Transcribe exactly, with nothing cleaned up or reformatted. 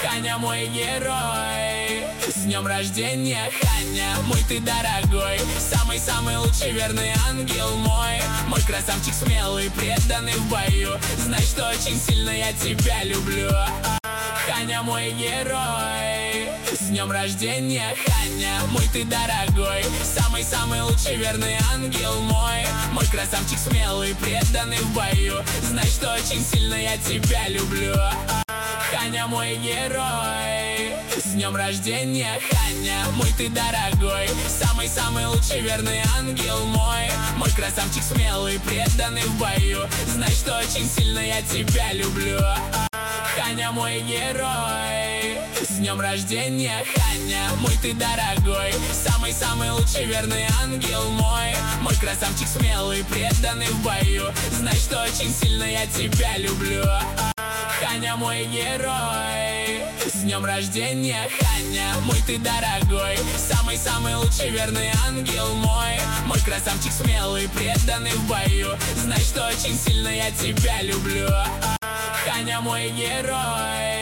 Ханя мой герой. С днем рождения, Ханя, мой ты дорогой. Самый-самый лучший верный ангел мой. Мой красавчик смелый, преданный в бою. Знай, что очень сильно я тебя люблю. Ханя мой герой. С днем рождения, Ханя, мой ты дорогой. Самый-самый лучший верный ангел мой. Мой красавчик смелый, преданный в бою. Знай, что очень сильно я тебя люблю. Ханя мой герой. С днем рождения, Ханя, мой ты дорогой. Самый-самый лучший верный ангел мой. Мой красавчик смелый, преданный в бою. Знай, что очень сильно я тебя люблю. Ханя мой герой. С днем рождения, Ханя, мой ты дорогой. Самый-самый лучший верный ангел мой. Мой красавчик смелый, преданный в бою. Знай, что очень сильно я тебя люблю. Ханя мой герой. С днем рождения, Ханя, мой ты дорогой. Самый-самый лучший верный ангел мой. Мой красавчик смелый, преданный в бою. Знай, что очень сильно я тебя люблю. Ханя мой герой.